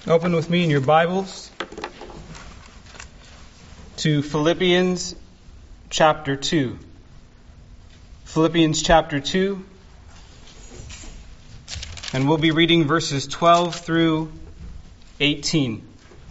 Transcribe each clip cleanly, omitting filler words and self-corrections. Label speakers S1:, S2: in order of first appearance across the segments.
S1: Open with me in your Bibles to Philippians chapter 2. Philippians chapter 2. And we'll be reading verses 12 through 18.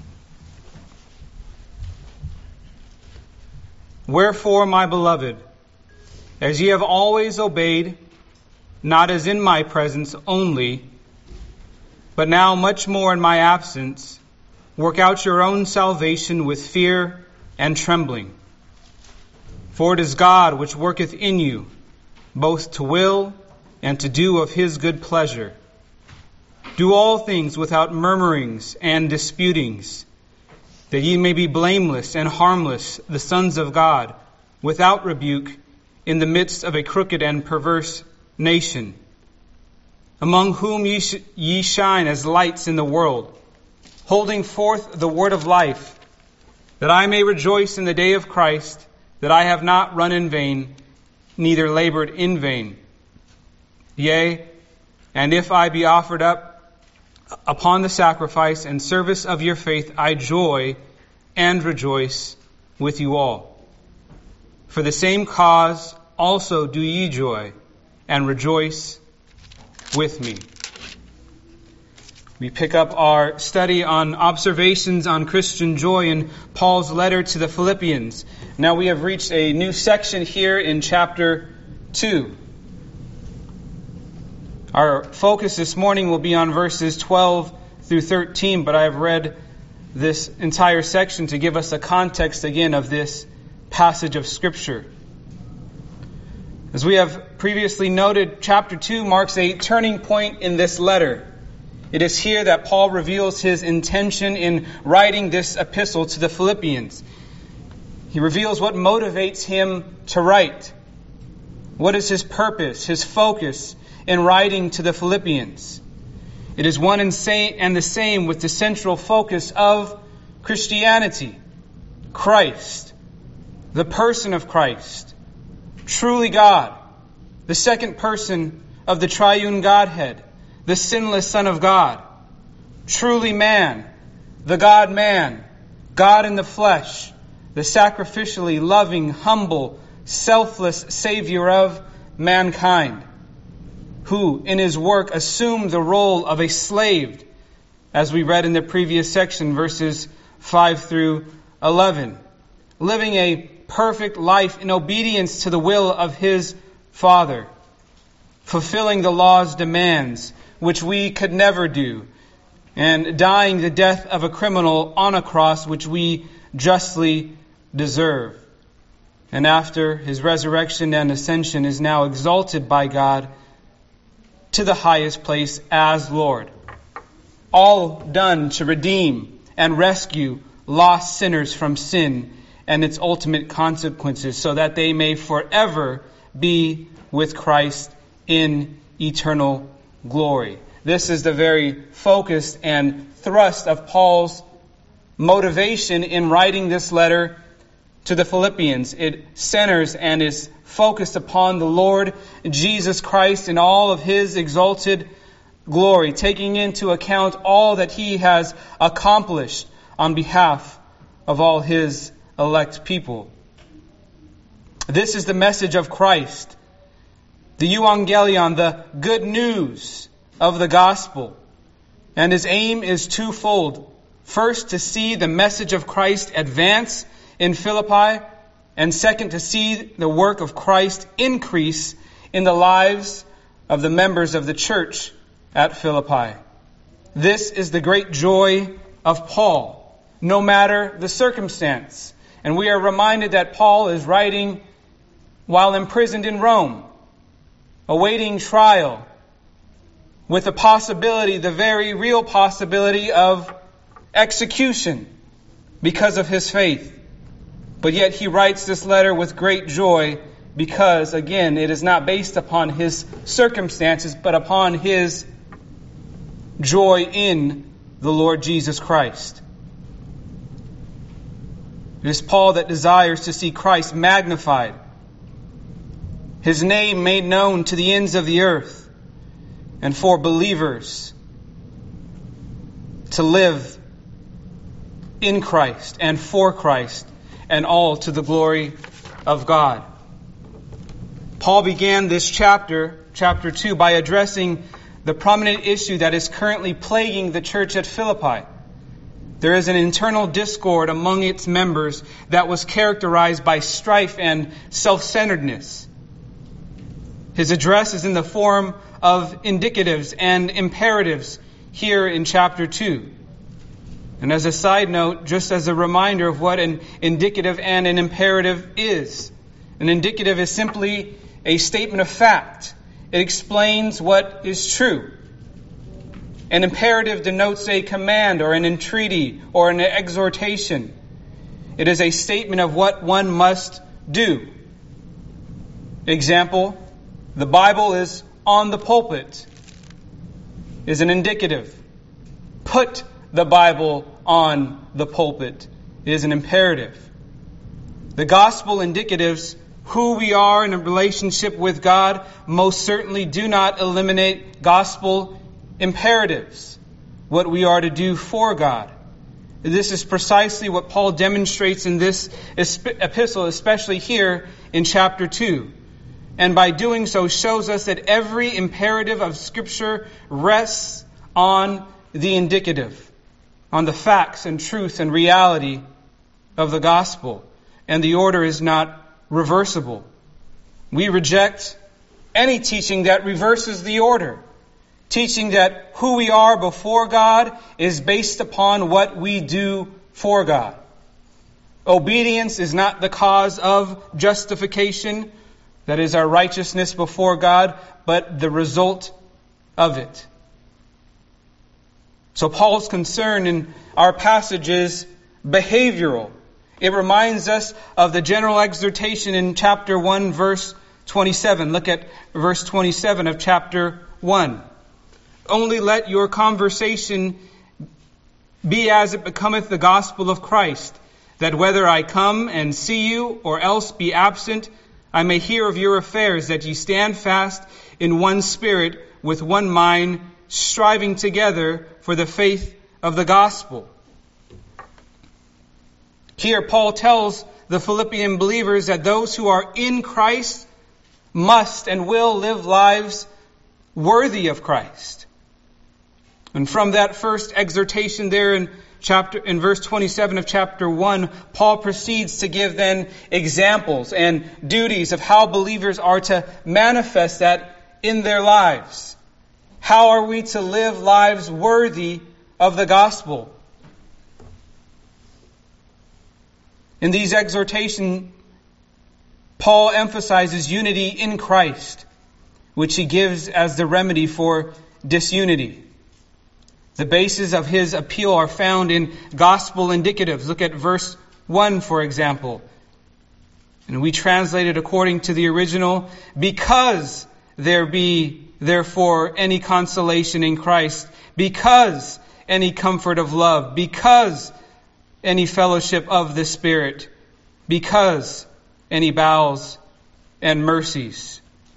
S1: Wherefore, my beloved, as ye have always obeyed, not as in my presence only, but now much more in my absence, work out your own salvation with fear and trembling. For it is God which worketh in you, both to will and to do of his good pleasure. Do all things without murmurings and disputings, that ye may be blameless and harmless, the sons of God, without rebuke, in the midst of a crooked and perverse nation, among whom ye shine as lights in the world, holding forth the word of life, that I may rejoice in the day of Christ, that I have not run in vain, neither labored in vain. Yea, and if I be offered up upon the sacrifice and service of your faith, I joy and rejoice with you all. For the same cause also do ye joy and rejoice with me. We pick up our study on observations on Christian joy in Paul's letter to the Philippians. Now we have reached a new section here in chapter 2. Our focus this morning will be on verses 12 through 13, but I have read this entire section to give us a context again of this passage of Scripture. As we have previously noted, chapter 2 marks a turning point in this letter. It is here that Paul reveals his intention in writing this epistle to the Philippians. He reveals what motivates him to write. What is his purpose, his focus in writing to the Philippians? It is one and the same with the central focus of Christianity, Christ, the person of Christ, truly God, the second person of the triune Godhead, the sinless Son of God, truly man, the God-man, God in the flesh, the sacrificially loving, humble, selfless Savior of mankind, who in his work assumed the role of a slave, as we read in the previous section, verses 5 through 11, living a perfect life in obedience to the will of his Father, fulfilling the law's demands, which we could never do, and dying the death of a criminal on a cross, which we justly deserve. And after his resurrection and ascension is now exalted by God to the highest place as Lord. All done to redeem and rescue lost sinners from sin and its ultimate consequences, so that they may forever be with Christ in eternal glory. This is the very focus and thrust of Paul's motivation in writing this letter to the Philippians. It centers and is focused upon the Lord Jesus Christ in all of his exalted glory, taking into account all that he has accomplished on behalf of all his elect people. This is the message of Christ, the euangelion, the good news of the gospel. And his aim is twofold. First, to see the message of Christ advance in Philippi, and second, to see the work of Christ increase in the lives of the members of the church at Philippi. This is the great joy of Paul, no matter the circumstance. And we are reminded that Paul is writing while imprisoned in Rome, awaiting trial, with the possibility, the very real possibility of execution because of his faith. But yet he writes this letter with great joy because, again, it is not based upon his circumstances, but upon his joy in the Lord Jesus Christ. It is Paul that desires to see Christ magnified, his name made known to the ends of the earth, and for believers to live in Christ and for Christ, and all to the glory of God. Paul began this chapter 2, by addressing the prominent issue that is currently plaguing the church at Philippi. There is an internal discord among its members that was characterized by strife and self-centeredness. His address is in the form of indicatives and imperatives here in chapter 2. And as a side note, just as a reminder of what an indicative and an imperative is. An indicative is simply a statement of fact. It explains what is true. An imperative denotes a command or an entreaty or an exhortation. It is a statement of what one must do. Example, the Bible is on the pulpit is an indicative. Put the Bible on the pulpit is an imperative. The gospel indicatives, who we are in a relationship with God, most certainly do not eliminate gospel imperatives, what we are to do for God. This is precisely what Paul demonstrates in this epistle, especially here in chapter 2. And by doing so shows us that every imperative of Scripture rests on the indicative, on the facts and truth and reality of the gospel. And the order is not reversible. We reject any teaching that reverses the order. Teaching that who we are before God is based upon what we do for God. Obedience is not the cause of justification, that is our righteousness before God, but the result of it. So Paul's concern in our passage is behavioral. It reminds us of the general exhortation in chapter 1, verse 27. Look at verse 27 of chapter 1. Only let your conversation be as it becometh the gospel of Christ, that whether I come and see you or else be absent, I may hear of your affairs, that ye stand fast in one spirit, with one mind, striving together for the faith of the gospel. Here Paul tells the Philippian believers that those who are in Christ must and will live lives worthy of Christ. And from that first exhortation there in verse 27 of chapter 1, Paul proceeds to give then examples and duties of how believers are to manifest that in their lives. How are we to live lives worthy of the gospel? In these exhortations, Paul emphasizes unity in Christ, which he gives as the remedy for disunity. The bases of his appeal are found in gospel indicatives. Look at verse 1, for example. And we translate it according to the original, because there be therefore any consolation in Christ, because any comfort of love, because any fellowship of the Spirit, because any bowels and mercies.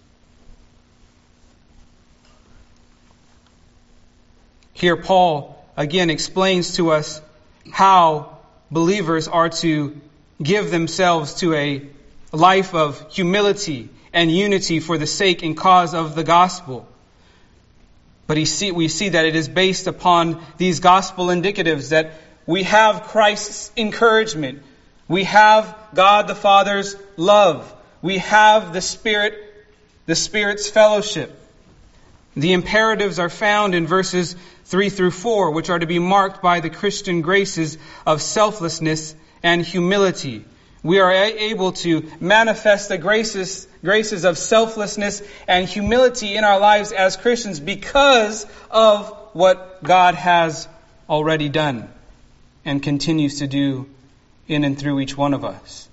S1: Here Paul again explains to us how believers are to give themselves to a life of humility and unity for the sake and cause of the gospel. But we see that it is based upon these gospel indicatives, that we have Christ's encouragement, we have God the Father's love, we have the Spirit's fellowship. The imperatives are found in verses 3 through 4, which are to be marked by the Christian graces of selflessness and humility. We are able to manifest the graces of selflessness and humility in our lives as Christians because of what God has already done and continues to do in and through each one of us.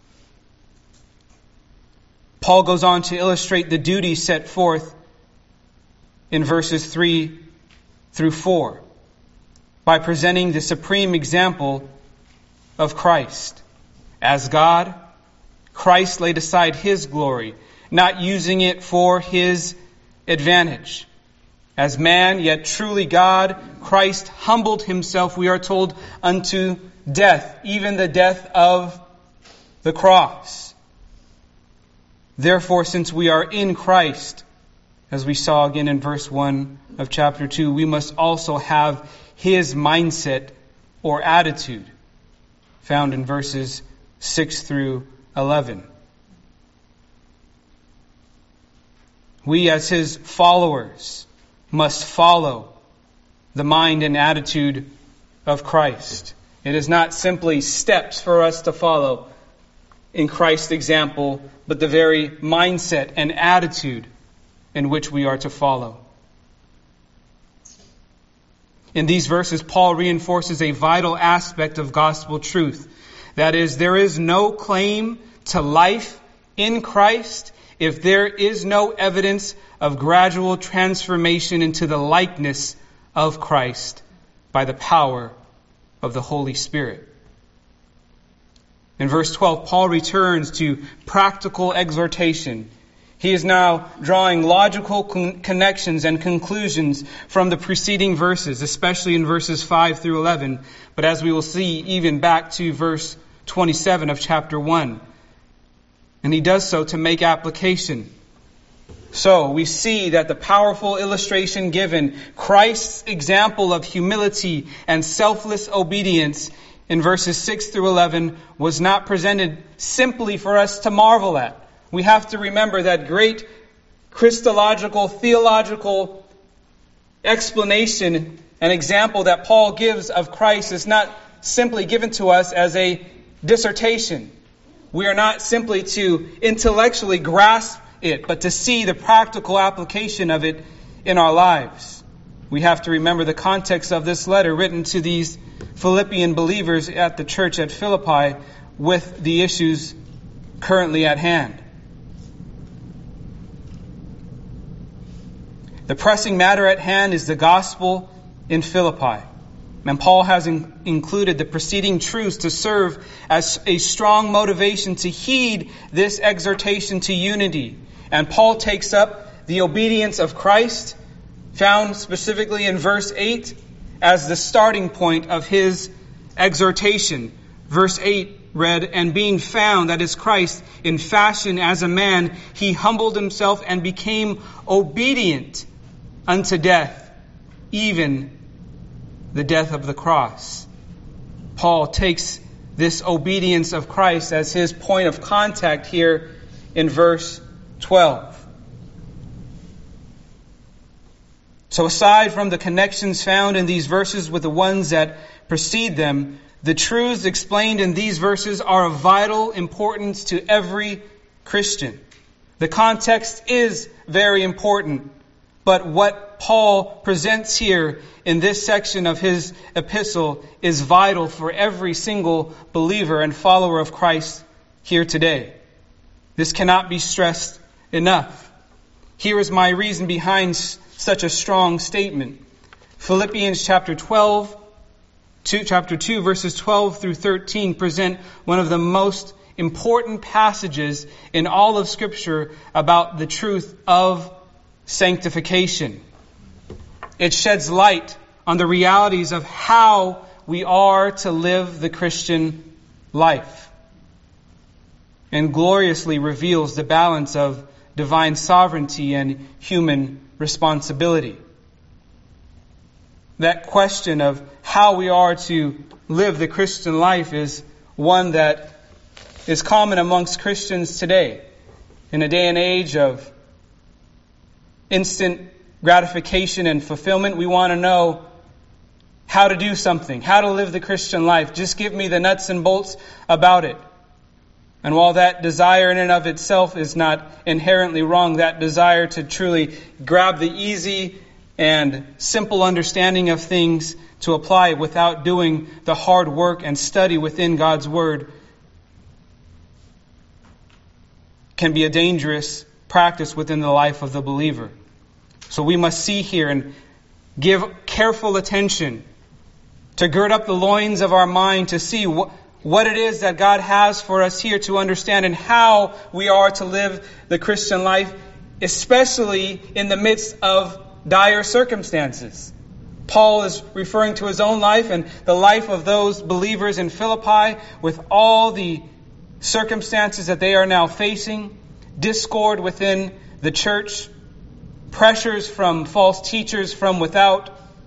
S1: Paul goes on to illustrate the duty set forth in verses 3 through 4 by presenting the supreme example of Christ. As God, Christ laid aside his glory, not using it for his advantage. As man, yet truly God, Christ humbled himself, we are told, unto death, even the death of the cross. Therefore, since we are in Christ, as we saw again in verse 1 of chapter 2, we must also have his mindset or attitude, found in verses 6 through 11. We as his followers must follow the mind and attitude of Christ. It is not simply steps for us to follow in Christ's example, but the very mindset and attitude in which we are to follow. In these verses, Paul reinforces a vital aspect of gospel truth. That is, there is no claim to life in Christ if there is no evidence of gradual transformation into the likeness of Christ by the power of the Holy Spirit. In verse 12, Paul returns to practical exhortation. He is now drawing logical connections and conclusions from the preceding verses, especially in verses 5 through 11. But as we will see, even back to verse 27 of chapter 1. And he does so to make application. So we see that the powerful illustration given, Christ's example of humility and selfless obedience in verses 6 through 11, was not presented simply for us to marvel at. We have to remember that great Christological, theological explanation and example that Paul gives of Christ is not simply given to us as a dissertation. We are not simply to intellectually grasp it, but to see the practical application of it in our lives. We have to remember the context of this letter written to these Philippian believers at the church at Philippi with the issues currently at hand. The pressing matter at hand is the gospel in Philippi. And Paul has included the preceding truths to serve as a strong motivation to heed this exhortation to unity. And Paul takes up the obedience of Christ, found specifically in verse 8, as the starting point of his exhortation. Verse 8 read, "And being found," that is Christ, "in fashion as a man, he humbled himself and became obedient unto death, even the death of the cross." Paul takes this obedience of Christ as his point of contact here in verse 12. So aside from the connections found in these verses with the ones that precede them, the truths explained in these verses are of vital importance to every Christian. The context is very important, but what Paul presents here in this section of his epistle is vital for every single believer and follower of Christ here today. This cannot be stressed enough. Here is my reason behind such a strong statement. Philippians chapter 2 verses 12 through 13 present one of the most important passages in all of Scripture about the truth of sanctification. It sheds light on the realities of how we are to live the Christian life, and gloriously reveals the balance of divine sovereignty and human responsibility. That question of how we are to live the Christian life is one that is common amongst Christians today. In a day and age of instant gratification and fulfillment, we want to know how to do something, how to live the Christian life. Just give me the nuts and bolts about it. And while that desire in and of itself is not inherently wrong, that desire to truly grab the easy and simple understanding of things to apply it without doing the hard work and study within God's Word can be a dangerous practice within the life of the believer. So we must see here and give careful attention to gird up the loins of our mind to see what it is that God has for us here to understand and how we are to live the Christian life, especially in the midst of dire circumstances. Paul is referring to his own life and the life of those believers in Philippi with all the circumstances that they are now facing, discord within the church, pressures from false teachers from without.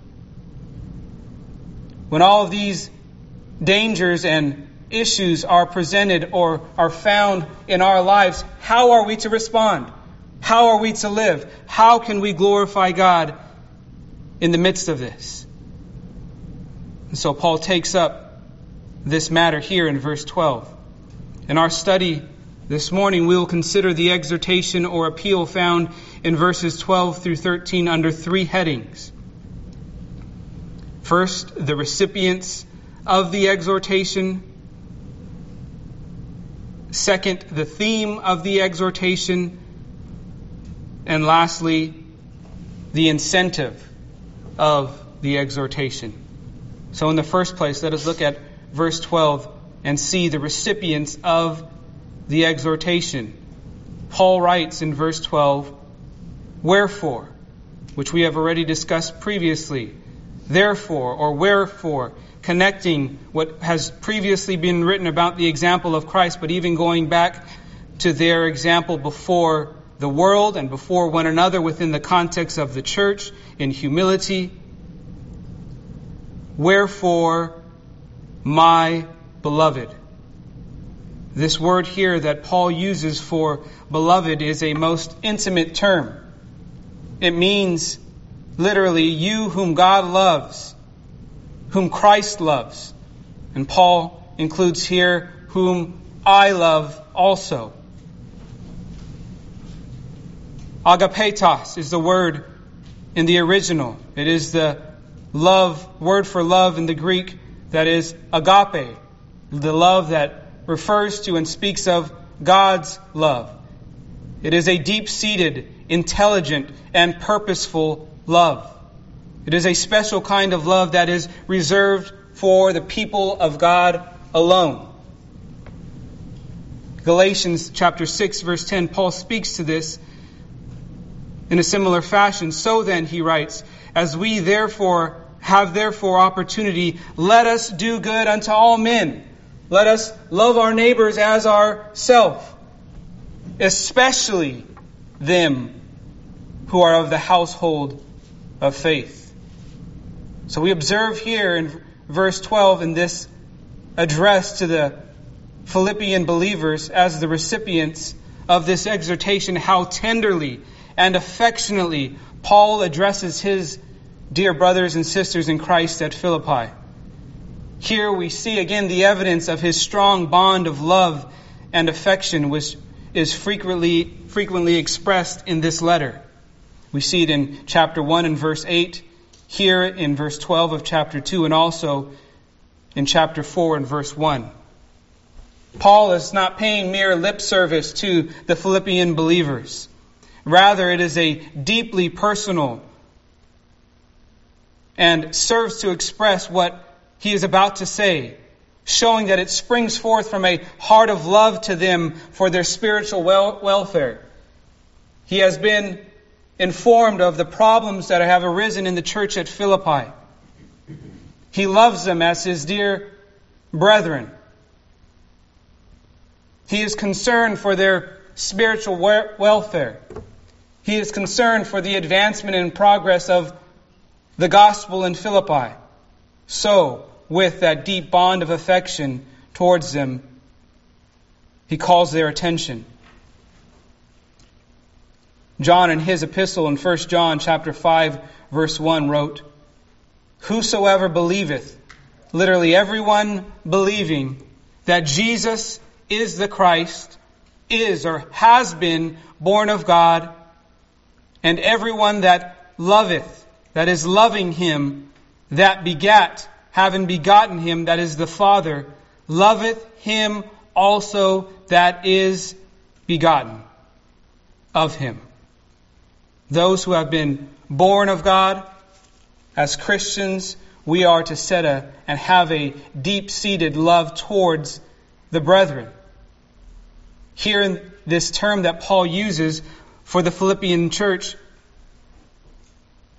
S1: When all of these dangers and issues are presented or are found in our lives, how are we to respond? How are we to live? How can we glorify God in the midst of this? And so Paul takes up this matter here in verse 12. In our study this morning, we will consider the exhortation or appeal found in verses 12 through 13 under three headings. First, the recipients of the exhortation. Second, the theme of the exhortation. And lastly, the incentive of the exhortation. So in the first place, let us look at verse 12 and see the recipients of the exhortation. Paul writes in verse 12, "Wherefore," which we have already discussed previously. Therefore, or wherefore, connecting what has previously been written about the example of Christ, but even going back to their example before the world and before one another within the context of the church in humility. Wherefore, my beloved. This word here that Paul uses for beloved is a most intimate term. It means literally you whom God loves, whom Christ loves. And Paul includes here whom I love also. Agapetos is the word in the original. It is the word for love in the Greek that is agape, the love that refers to and speaks of God's love. It is a deep-seated, intelligent, and purposeful love. It is a special kind of love that is reserved for the people of God alone. Galatians chapter 6, verse 10, Paul speaks to this in a similar fashion. So then, he writes, as we therefore have opportunity, let us do good unto all men. Let us love our neighbors as ourselves, especially them who are of the household of faith. So we observe here in verse 12 in this address to the Philippian believers as the recipients of this exhortation how tenderly and affectionately Paul addresses his dear brothers and sisters in Christ at Philippi. Here we see again the evidence of his strong bond of love and affection, which is frequently expressed in this letter. We see it in chapter 1 and verse 8, here in verse 12 of chapter 2, and also in chapter 4 and verse 1. Paul is not paying mere lip service to the Philippian believers. Rather, it is a deeply personal and serves to express what he is about to say, showing that it springs forth from a heart of love to them for their spiritual welfare. He has been informed of the problems that have arisen in the church at Philippi. He loves them as his dear brethren. He is concerned for their spiritual welfare. He is concerned for the advancement and progress of the gospel in Philippi. So, with that deep bond of affection towards them, he calls their attention. John in his epistle in 1 John chapter 5 verse 1 wrote, "Whosoever believeth," literally everyone believing that Jesus is the Christ, is or has been born of God, and everyone that loveth, that is loving him, that begat, having begotten him, that is the Father, loveth him also that is begotten of him. Those who have been born of God, as Christians, we are to set and have a deep-seated love towards the brethren. Here in this term that Paul uses for the Philippian church,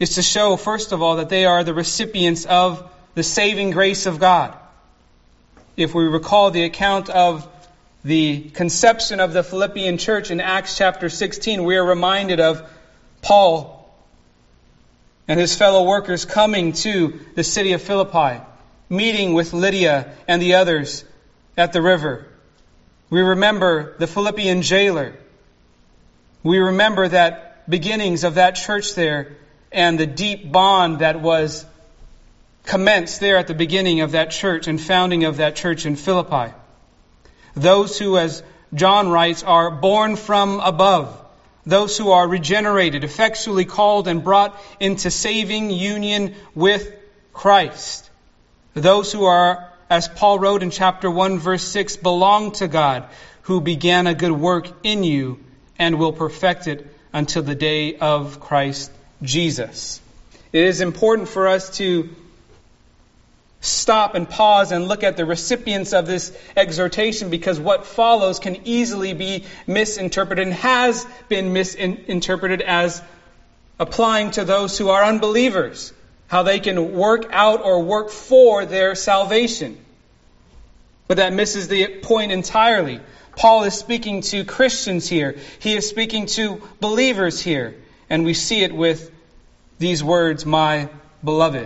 S1: is to show, first of all, that they are the recipients of the saving grace of God. If we recall the account of the conception of the Philippian church in Acts chapter 16, we are reminded of Paul and his fellow workers coming to the city of Philippi, meeting with Lydia and the others at the river. We remember the Philippian jailer. We remember that beginnings of that church there and the deep bond that was commenced there at the beginning of that church and founding of that church in Philippi. Those who, as John writes, are born from above. Those who are regenerated, effectually called and brought into saving union with Christ. Those who are, as Paul wrote in chapter 1, verse 6, belong to God, who began a good work in you and will perfect it until the day of Christ Jesus. It is important for us to stop and pause and look at the recipients of this exhortation, because what follows can easily be misinterpreted and has been misinterpreted as applying to those who are unbelievers, how they can work out or work for their salvation. But that misses the point entirely. Paul is speaking to Christians here. He is speaking to believers here. And we see it with these words, my beloved.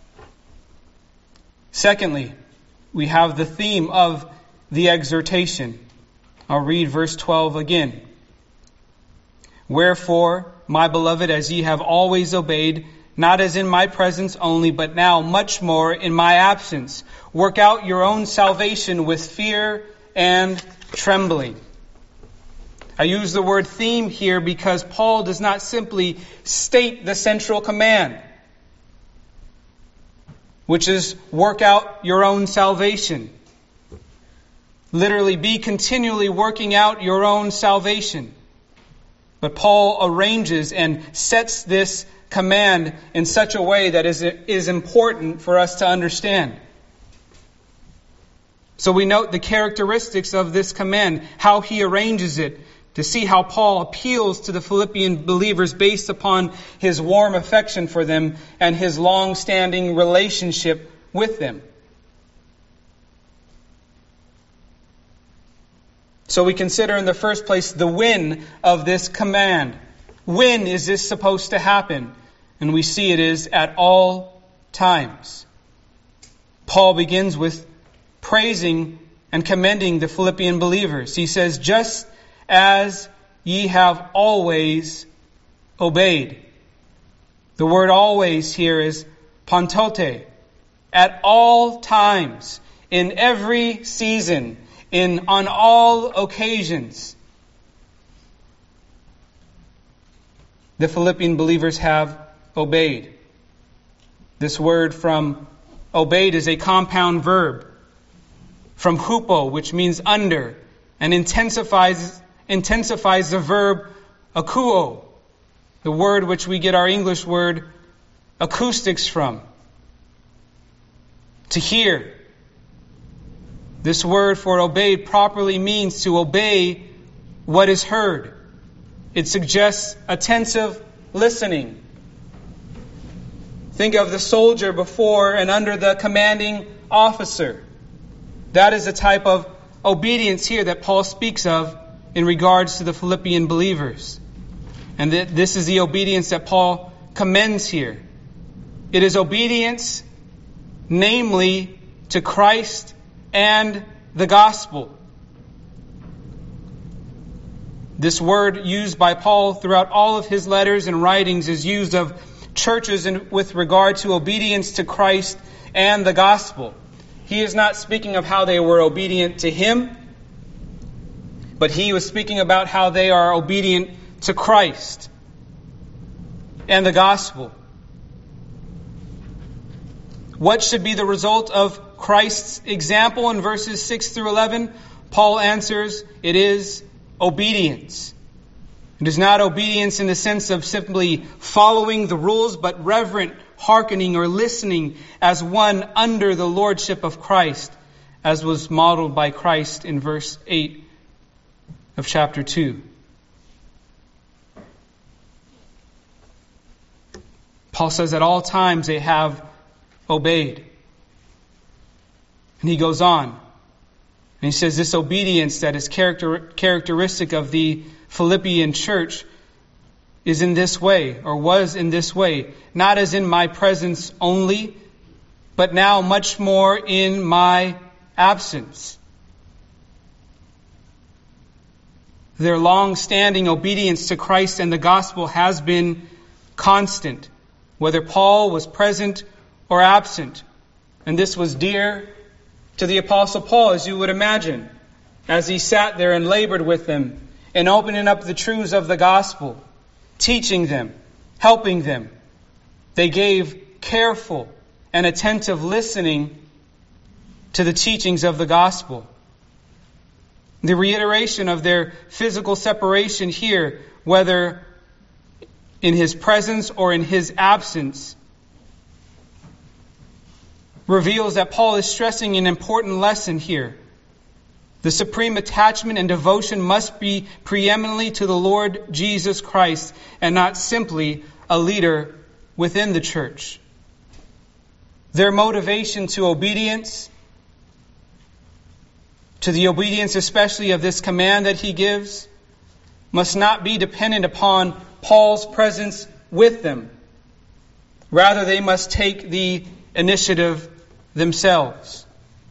S1: Secondly, we have the theme of the exhortation. I'll read verse 12 again. Wherefore, my beloved, as ye have always obeyed, not as in my presence only, but now much more in my absence, work out your own salvation with fear and trembling. I use the word theme here because Paul does not simply state the central command, which is work out your own salvation. Literally, be continually working out your own salvation. But Paul arranges and sets this command in such a way that is important for us to understand. So we note the characteristics of this command, how he arranges it, to see how Paul appeals to the Philippian believers based upon his warm affection for them and his long-standing relationship with them. So we consider in the first place the when of this command. When is this supposed to happen? And we see it is at all times. Paul begins with praising and commending the Philippian believers. He says, just as ye have always obeyed. The word always here is pantote. At all times, in every season, on all occasions, the Philippian believers have obeyed. This word from obeyed is a compound verb from hupo, which means under, and intensifies the verb akuo, the word which we get our English word acoustics from. To hear. This word for obeyed properly means to obey what is heard. It suggests attentive listening. Think of the soldier before and under the commanding officer. That is the type of obedience here that Paul speaks of in regards to the Philippian believers. And this is the obedience that Paul commends here. It is obedience, namely, to Christ and the gospel. This word used by Paul throughout all of his letters and writings is used of churches with regard to obedience to Christ and the gospel. He is not speaking of how they were obedient to him, but he was speaking about how they are obedient to Christ and the gospel. What should be the result of Christ's example in verses 6 through 11? Paul answers, it is obedience. It is not obedience in the sense of simply following the rules, but reverent hearkening or listening as one under the lordship of Christ, as was modeled by Christ in verse 8 of chapter 2. Paul says at all times they have obeyed. And he goes on. And he says this obedience that is characteristic of the Philippian church is in this way, or was in this way, not as in my presence only, but now much more in my absence. Their long-standing obedience to Christ and the gospel has been constant, whether Paul was present or absent. And this was dear to the Apostle Paul, as you would imagine, as he sat there and labored with them and opening up the truths of the gospel, teaching them, helping them. They gave careful and attentive listening to the teachings of the gospel. The reiteration of their physical separation here, whether in his presence or in his absence, reveals that Paul is stressing an important lesson here. The supreme attachment and devotion must be preeminently to the Lord Jesus Christ and not simply a leader within the church. Their motivation to obedience, to the obedience especially of this command that he gives, must not be dependent upon Paul's presence with them. Rather, they must take the initiative themselves.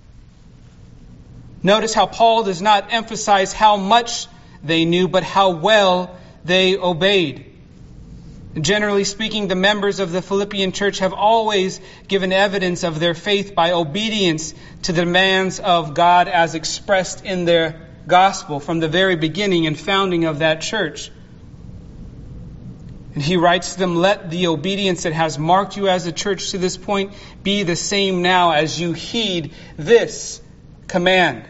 S1: Notice how Paul does not emphasize how much they knew, but how well they obeyed. Generally speaking, the members of the Philippian church have always given evidence of their faith by obedience to the demands of God as expressed in their gospel from the very beginning and founding of that church. And he writes to them, let the obedience that has marked you as a church to this point be the same now as you heed this command.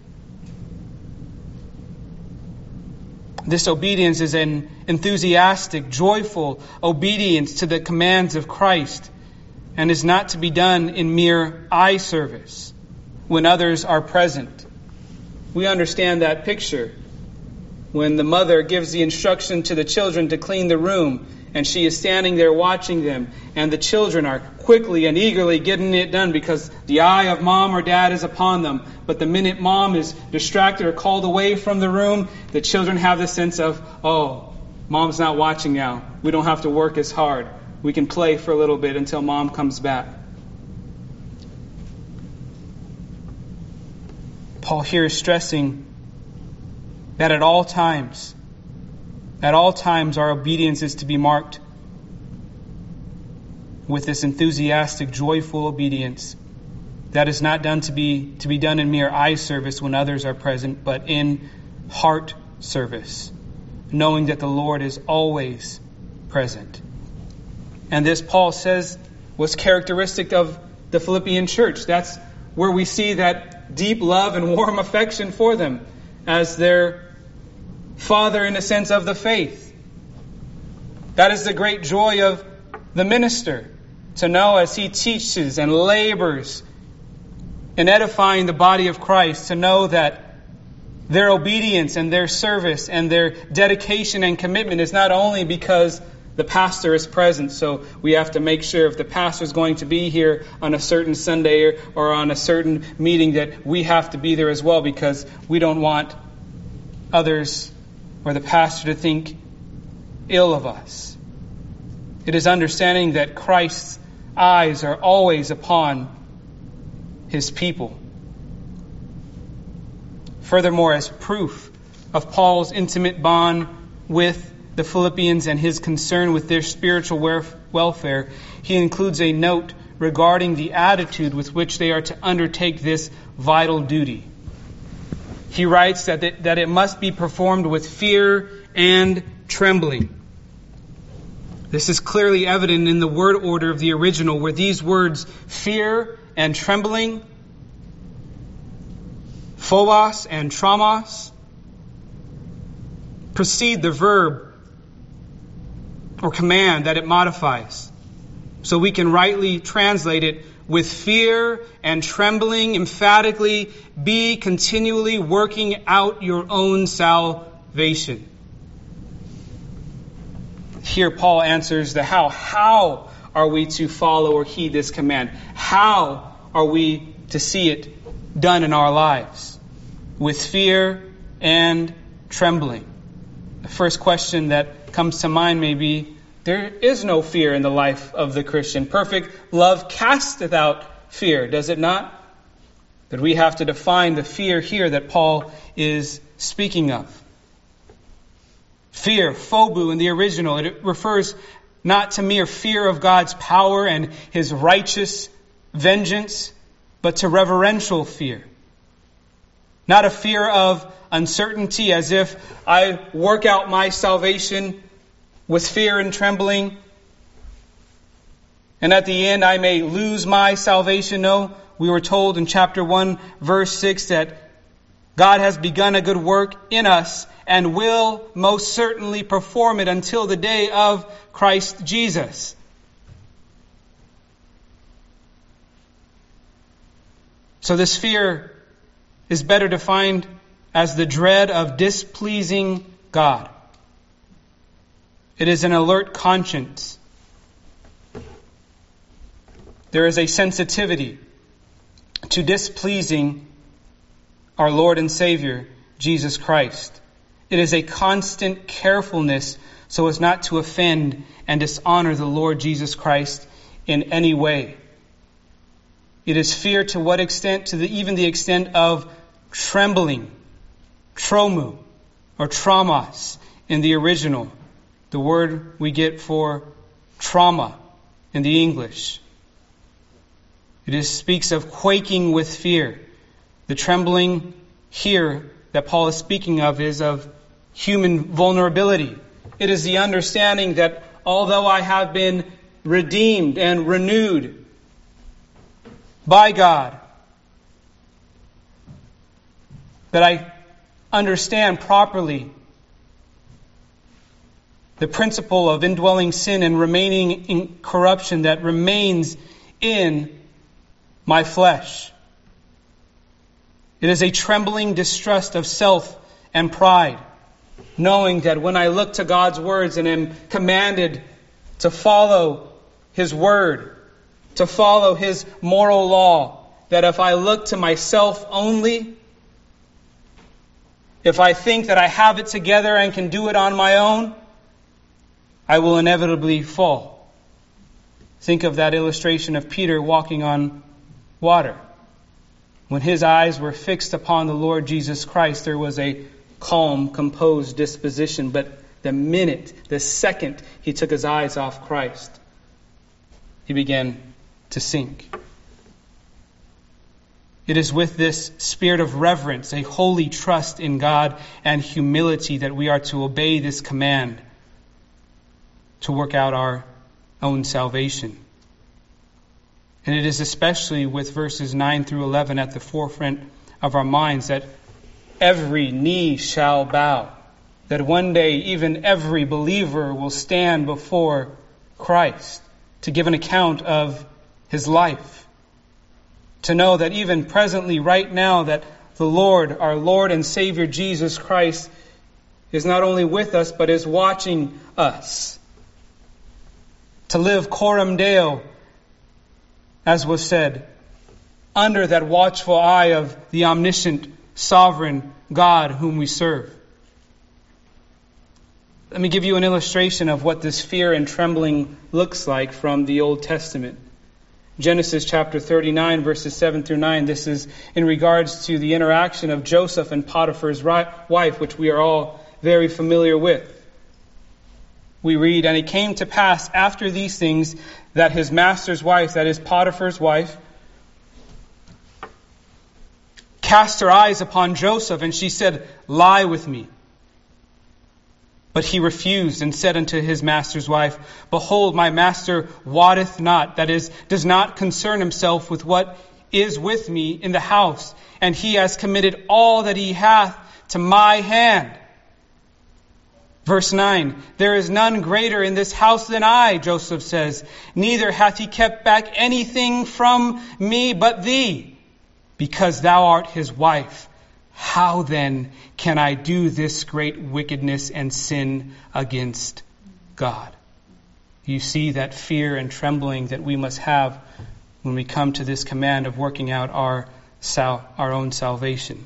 S1: This obedience is an enthusiastic, joyful obedience to the commands of Christ and is not to be done in mere eye service when others are present. We understand that picture when the mother gives the instruction to the children to clean the room and she is standing there watching them, and the children are quickly and eagerly getting it done because the eye of mom or dad is upon them. But the minute mom is distracted or called away from the room, the children have the sense of, oh, mom's not watching now. We don't have to work as hard. We can play for a little bit until mom comes back. Paul here is stressing that at all times our obedience is to be marked with this enthusiastic, joyful obedience that is not done to be done in mere eye service when others are present, but in heart service, knowing that the Lord is always present. And this, Paul says, was characteristic of the Philippian church. That's where we see that deep love and warm affection for them as their father in a sense of the faith. That is the great joy of the minister, to know as he teaches and labors in edifying the body of Christ, to know that their obedience and their service and their dedication and commitment is not only because the pastor is present, so we have to make sure if the pastor is going to be here on a certain Sunday or on a certain meeting that we have to be there as well, because we don't want others or the pastor to think ill of us. It is understanding that Christ's eyes are always upon his people. Furthermore, as proof of Paul's intimate bond with the Philippians and his concern with their spiritual welfare, he includes a note regarding the attitude with which they are to undertake this vital duty. He writes that it must be performed with fear and trembling. This is clearly evident in the word order of the original, where these words, fear and trembling, phobos and traumos, precede the verb or command that it modifies. So we can rightly translate it with fear and trembling, emphatically, be continually working out your own salvation. Here Paul answers the how. How are we to follow or heed this command? How are we to see it done in our lives? With fear and trembling. The first question that comes to mind may be, there is no fear in the life of the Christian. Perfect love casteth out fear, does it not? But we have to define the fear here that Paul is speaking of. Fear, phobu in the original, it refers not to mere fear of God's power and his righteous vengeance, but to reverential fear. Not a fear of uncertainty, as if I work out my salvation with fear and trembling, and at the end I may lose my salvation. No, we were told in chapter 1, verse 6, that God has begun a good work in us and will most certainly perform it until the day of Christ Jesus. So this fear is better defined as the dread of displeasing God. It is an alert conscience. There is a sensitivity to displeasing our Lord and Savior, Jesus Christ. It is a constant carefulness so as not to offend and dishonor the Lord Jesus Christ in any way. It is fear to what extent? To even the extent of trembling, tromu, or traumas in the original. The word we get for trauma in the English. It speaks of quaking with fear. The trembling here that Paul is speaking of is of human vulnerability. It is the understanding that although I have been redeemed and renewed by God, that I understand properly the principle of indwelling sin and remaining in corruption that remains in my flesh. It is a trembling distrust of self and pride, knowing that when I look to God's words and am commanded to follow His word, to follow His moral law, that if I look to myself only, if I think that I have it together and can do it on my own, I will inevitably fall. Think of that illustration of Peter walking on water. When his eyes were fixed upon the Lord Jesus Christ, there was a calm, composed disposition. But the second he took his eyes off Christ, he began to sink. It is with this spirit of reverence, a holy trust in God and humility, that we are to obey this command to work out our own salvation. And it is especially with verses 9 through 11 at the forefront of our minds that every knee shall bow. That one day even every believer will stand before Christ to give an account of his life. To know that even presently, right now, that the Lord, our Lord and Savior Jesus Christ, is not only with us, but is watching us. To live coram Deo, as was said, under that watchful eye of the omniscient, sovereign God whom we serve. Let me give you an illustration of what this fear and trembling looks like from the Old Testament. Genesis chapter 39, verses 7 through 9. This is in regards to the interaction of Joseph and Potiphar's wife, which we are all very familiar with. We read, "And it came to pass after these things that his master's wife," that is Potiphar's wife, "cast her eyes upon Joseph, and she said, 'Lie with me.' But he refused and said unto his master's wife, 'Behold, my master wotteth not,'" that is, does not concern himself with what is with me in the house, "and he has committed all that he hath to my hand." Verse 9, "There is none greater in this house than I," Joseph says, "neither hath he kept back anything from me but thee, because thou art his wife. How then can I do this great wickedness and sin against God?" You see that fear and trembling that we must have when we come to this command of working out our own salvation.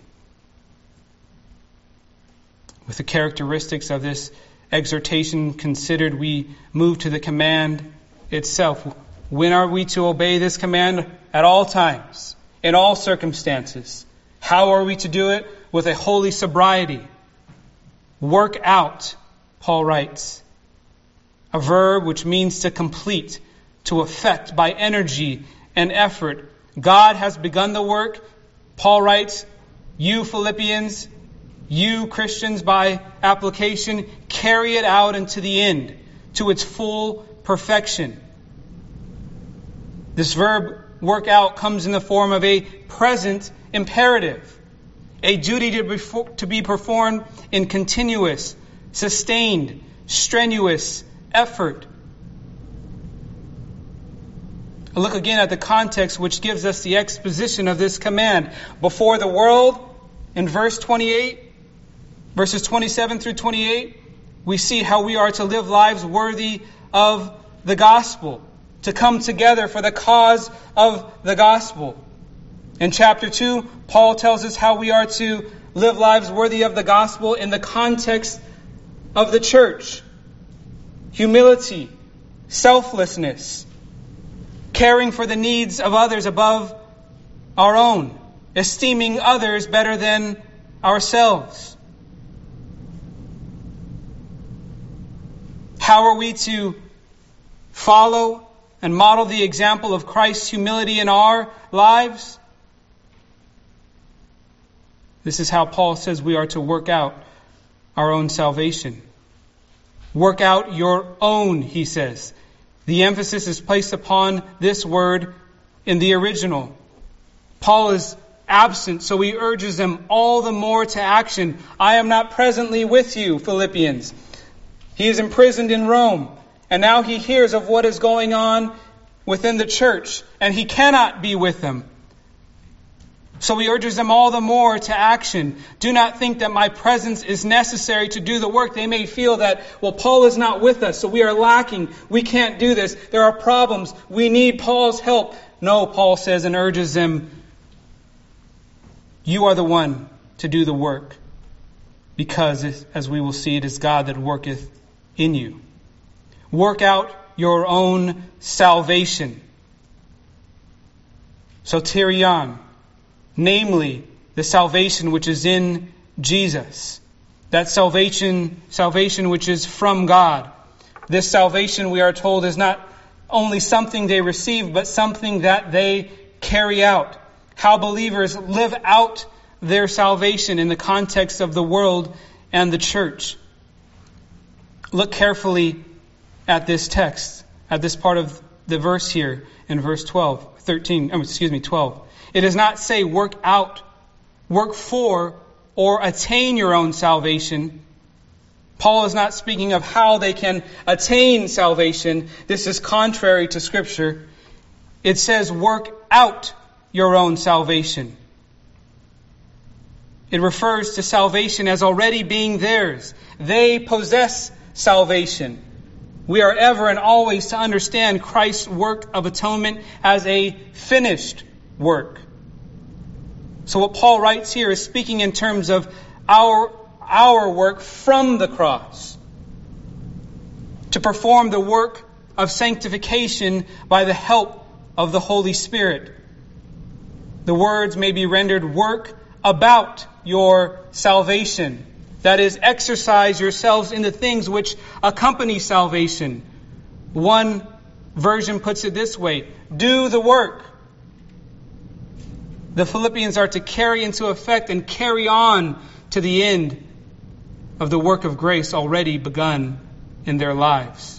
S1: With the characteristics of this exhortation considered, we move to the command itself. When are we to obey this command? At all times, in all circumstances. How are we to do it? With a holy sobriety. Work out, Paul writes. A verb which means to complete, to effect by energy and effort. God has begun the work. Paul writes, you Philippians, you Christians by application, carry it out unto the end, to its full perfection. This verb, work out, comes in the form of a present imperative, a duty to be performed in continuous, sustained, strenuous effort. Look again at the context which gives us the exposition of this command. Before the world, in verse 28, verses 27 through 28, we see how we are to live lives worthy of the gospel, to come together for the cause of the gospel. In chapter 2, Paul tells us how we are to live lives worthy of the gospel in the context of the church. Humility, selflessness, caring for the needs of others above our own, esteeming others better than ourselves. How are we to follow and model the example of Christ's humility in our lives? This is how Paul says we are to work out our own salvation. Work out your own, he says. The emphasis is placed upon this word in the original. Paul is absent, so he urges them all the more to action. I am not presently with you, Philippians. He is imprisoned in Rome, and now he hears of what is going on within the church, and he cannot be with them. So he urges them all the more to action. Do not think that my presence is necessary to do the work. They may feel that, well, Paul is not with us, so we are lacking. We can't do this. There are problems. We need Paul's help. No, Paul says and urges them, you are the one to do the work, because, as we will see, it is God that worketh in you. Work out your own salvation. Soterion, namely the salvation which is in Jesus. That salvation which is from God. This salvation, we are told, is not only something they receive, but something that they carry out. How believers live out their salvation in the context of the world and the church. Look carefully at this text, at this part of the verse here in verse 12. It does not say work out, work for, or attain your own salvation. Paul is not speaking of how they can attain salvation. This is contrary to Scripture. It says work out your own salvation. It refers to salvation as already being theirs. They possess salvation. We are ever and always to understand Christ's work of atonement as a finished work. So what Paul writes here is speaking in terms of our work from the cross, to perform the work of sanctification by the help of the Holy Spirit. The words may be rendered work about your salvation. That is, exercise yourselves in the things which accompany salvation. One version puts it this way: do the work. The Philippians are to carry into effect and carry on to the end of the work of grace already begun in their lives.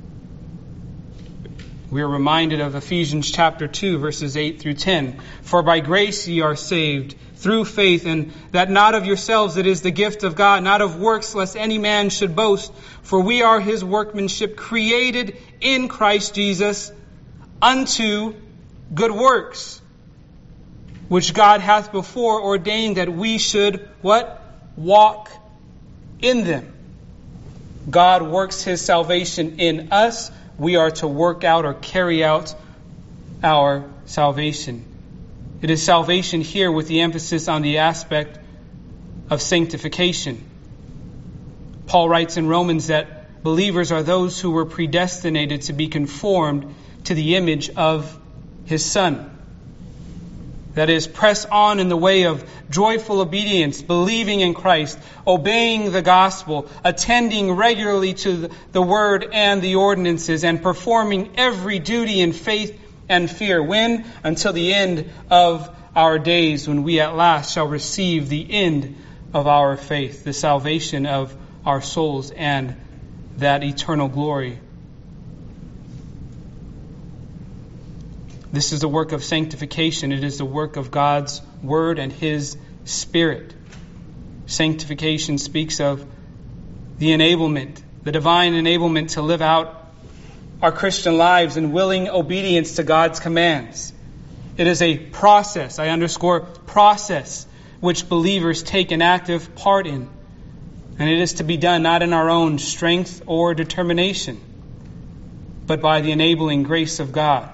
S1: We are reminded of Ephesians chapter 2, verses 8 through 10. For by grace ye are saved, through faith, and that not of yourselves, it is the gift of God, not of works, lest any man should boast. For we are his workmanship, created in Christ Jesus unto good works, which God hath before ordained that we should, what? Walk in them. God works his salvation in us we are to work out or carry out our salvation. It is salvation here with the emphasis on the aspect of sanctification. Paul writes in Romans that believers are those who were predestinated to be conformed to the image of His Son. That is, press on in the way of joyful obedience, believing in Christ, obeying the gospel, attending regularly to the word and the ordinances, and performing every duty in faith and fear. When? Until the end of our days, when we at last shall receive the end of our faith, the salvation of our souls, and that eternal glory. This is the work of sanctification. It is the work of God's Word and His Spirit. Sanctification speaks of the enablement, the divine enablement to live out our Christian lives in willing obedience to God's commands. It is a process, I underscore process, which believers take an active part in. And it is to be done not in our own strength or determination, but by the enabling grace of God.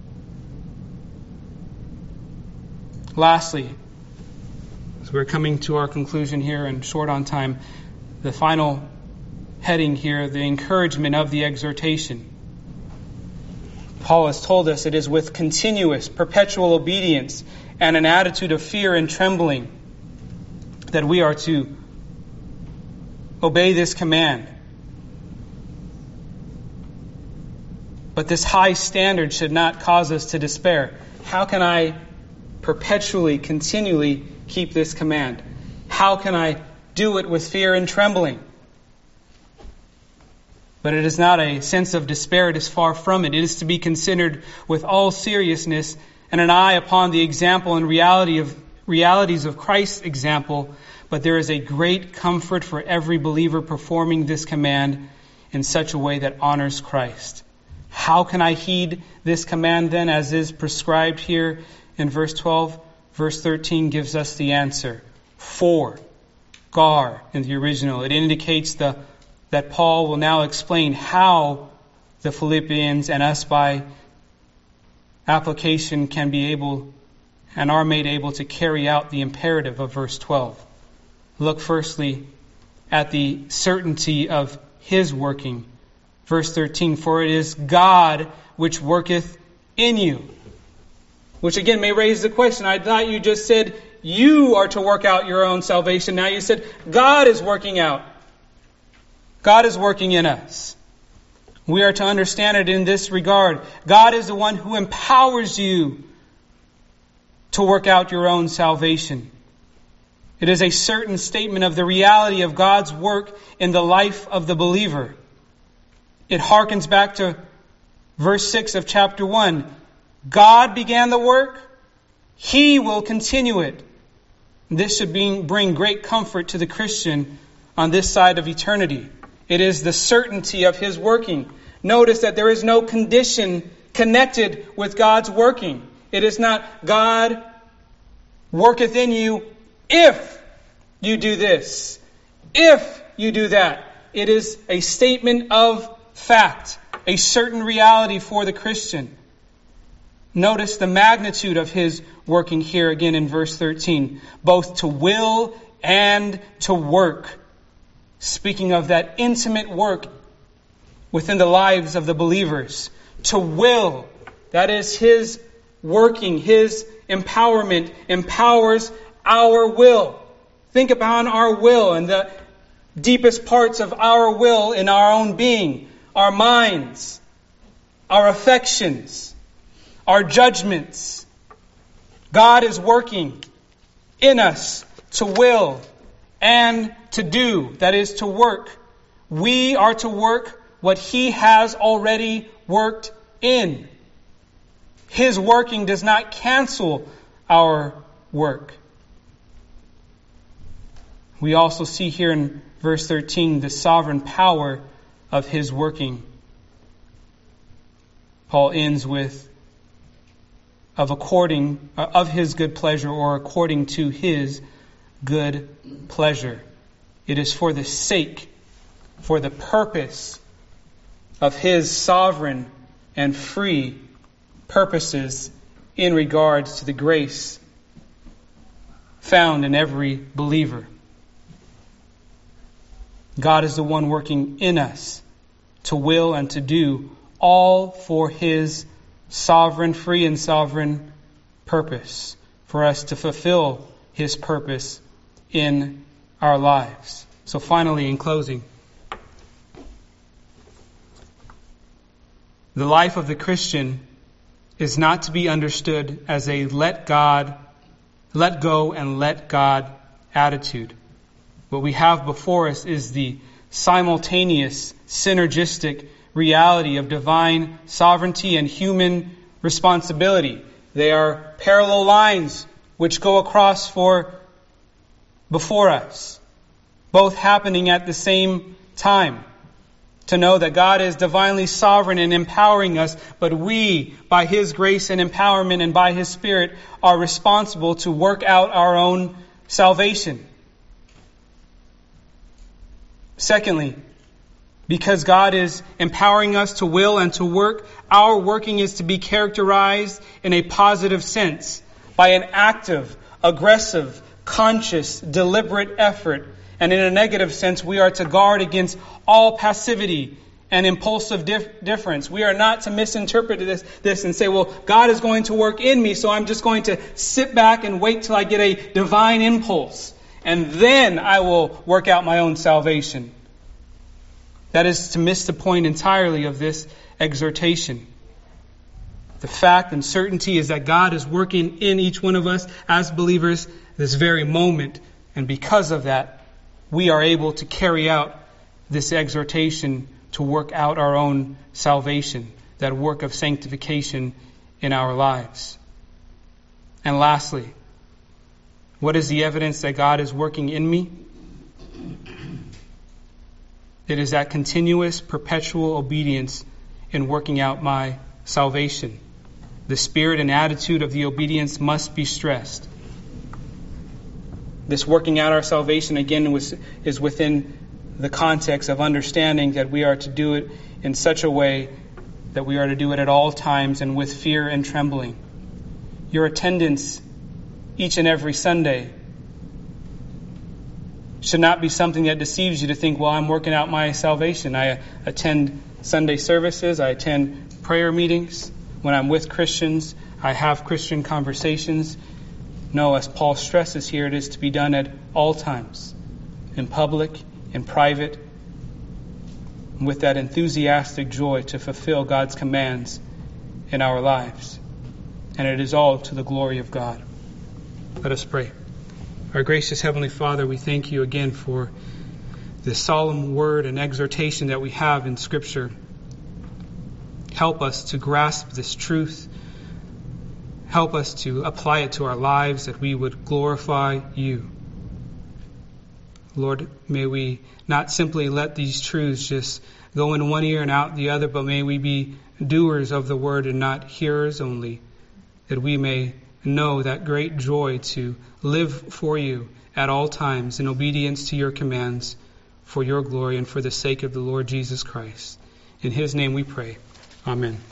S1: Lastly, as we're coming to our conclusion here and short on time, the final heading here, the encouragement of the exhortation. Paul has told us it is with continuous, perpetual obedience and an attitude of fear and trembling that we are to obey this command. But this high standard should not cause us to despair. How can I perpetually, continually keep this command? How can I do it with fear and trembling? But it is not a sense of despair. It is far from it. It is to be considered with all seriousness and an eye upon the example and realities of Christ's example. But there is a great comfort for every believer performing this command in such a way that honors Christ. How can I heed this command then, as is prescribed here in verse 12? Verse 13 gives us the answer. For, gar in the original. It indicates that Paul will now explain how the Philippians and us by application can be able and are made able to carry out the imperative of verse 12. Look firstly at the certainty of His working. Verse 13, for it is God which worketh in you. Which again may raise the question. I thought you just said you are to work out your own salvation. Now you said God is working out. God is working in us. We are to understand it in this regard. God is the one who empowers you to work out your own salvation. It is a certain statement of the reality of God's work in the life of the believer. It harkens back to verse 6 of chapter 1. God began the work. He will continue it. This should bring great comfort to the Christian on this side of eternity. It is the certainty of His working. Notice that there is no condition connected with God's working. It is not God worketh in you if you do this, if you do that. It is a statement of fact, a certain reality for the Christian. Notice the magnitude of His working here again in verse 13. Both to will and to work. Speaking of that intimate work within the lives of the believers. To will, that is His working, His empowerment empowers our will. Think upon our will and the deepest parts of our will in our own being. Our minds, our affections, our judgments. God is working in us to will and to do, that is to work. We are to work what He has already worked in. His working does not cancel our work. We also see here in verse 13 the sovereign power of His working. Paul ends with of His good pleasure, or according to His good pleasure. It is for the sake, for the purpose of His sovereign and free purposes in regards to the grace found in every believer. God is the one working in us to will and to do all for His sovereign, free and sovereign purpose, for us to fulfill His purpose in our lives. So finally, in closing, the life of the Christian is not to be understood as a let go and let God attitude. What we have before us is the simultaneous, synergistic reality of divine sovereignty and human responsibility. They are parallel lines which go across before us, both happening at the same time. To know that God is divinely sovereign and empowering us, but we, by His grace and empowerment and by His Spirit, are responsible to work out our own salvation. Secondly, because God is empowering us to will and to work, our working is to be characterized in a positive sense by an active, aggressive, conscious, deliberate effort. And in a negative sense, we are to guard against all passivity and impulsive difference. We are not to misinterpret this and say, well, God is going to work in me, so I'm just going to sit back and wait till I get a divine impulse, and then I will work out my own salvation. That is to miss the point entirely of this exhortation. The fact and certainty is that God is working in each one of us as believers this very moment, and because of that, we are able to carry out this exhortation to work out our own salvation, that work of sanctification in our lives. And lastly, what is the evidence that God is working in me? It is that continuous, perpetual obedience in working out my salvation. The spirit and attitude of the obedience must be stressed. This working out our salvation, again, is within the context of understanding that we are to do it in such a way that we are to do it at all times and with fear and trembling. Your attendance each and every Sunday should not be something that deceives you to think, well, I'm working out my salvation. I attend Sunday services. I attend prayer meetings. When I'm with Christians, I have Christian conversations. No, as Paul stresses here, it is to be done at all times, in public, in private, with that enthusiastic joy to fulfill God's commands in our lives. And it is all to the glory of God. Let us pray. Our gracious Heavenly Father, we thank you again for this solemn word and exhortation that we have in Scripture. Help us to grasp this truth. Help us to apply it to our lives, that we would glorify you. Lord, may we not simply let these truths just go in one ear and out the other, but may we be doers of the word and not hearers only, that we may know that great joy to live for you at all times in obedience to your commands, for your glory and for the sake of the Lord Jesus Christ. In His name we pray. Amen.